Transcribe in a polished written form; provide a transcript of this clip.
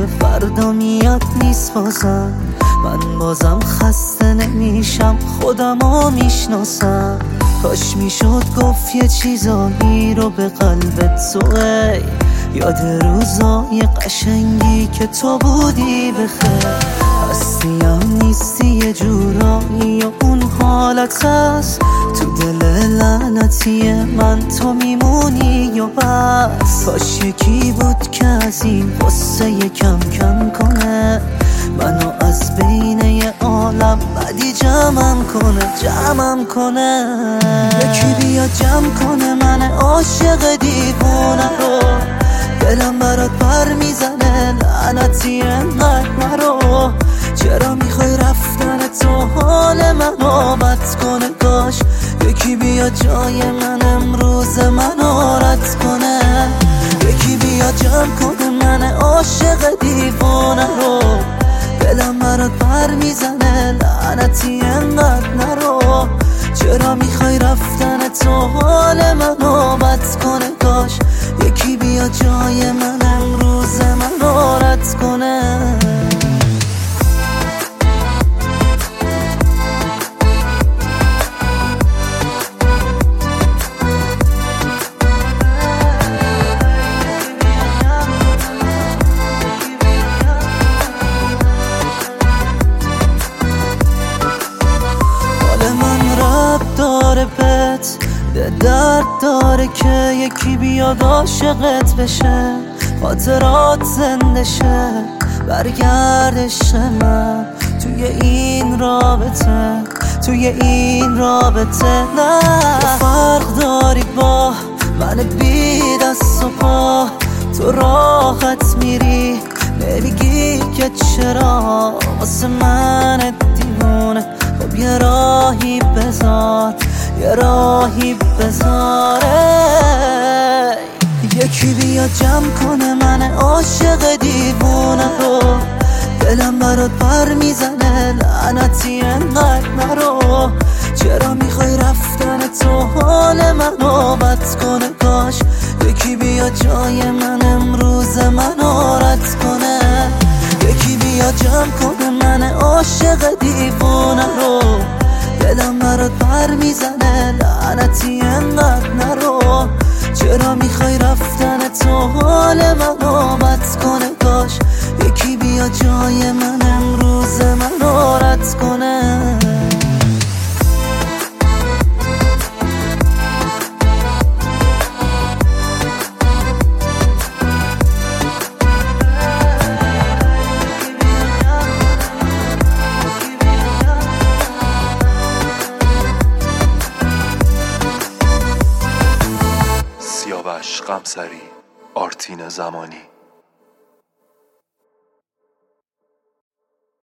فردا میاد نیست بازم. من بازم خسته نمیشم، خودمو میشناسم. کاش میشد گفت یه چیزایی رو به قلبت تو، ای یاد روزای قشنگی که تو بودی بخیر. هستیم نیستی یه جورایی و اون حالت هست تو دل لعنتی من، تو میمونی یا بس. کاش یکی بود که از این غصه کم کم کنه، منو از بین یه عالم بدی جمعم کنه. یکی بیا جمع کنه من عاشق دیوونه رو، دلم برات پر میزنه لعنتی انقدر نرو. چرا میخوای رفتن تو حال منو بد کنه؟ کاش یکی بیا جای من امروز منو رد کنه. یکی بیا جمع کنه من عاشق دیوونه رو، دلم برات پر میزنه لعنتی انقدر نرو. چرا میخوای رفتن تو حال منو بد کنه؟ کاش یکی بیا جای من امروز منو رد کنه. داره بهت درد داره که یکی بیاد عاشقت بشه، خاطرات زنده شه، برگردش من توی این رابطه. نه فرق داری با من بی دست و پا، تو راحت میری نمیگی که چرا واسه من دیوونه. خب یه راهی بذاره، یکی بیا جمع کنه من عاشق دیوونه رو، دلم برات پر میزنه لعنتی انقدر نرو. چرا میخوای رفتن تو حال منو بد کنه؟ کاش یکی بیا جای من امروز منو رد کنه. یکی بیا جمع کنه من عاشق دیوونه رو، دلم برات پر میزنه لعنتی انقدر نرو. چرا میخوای رفتن تو حال منو بد کنه؟ کاش یکی بیا جای من امروز منو رد کنه. سیاوش قمصری، آرتین زمانی.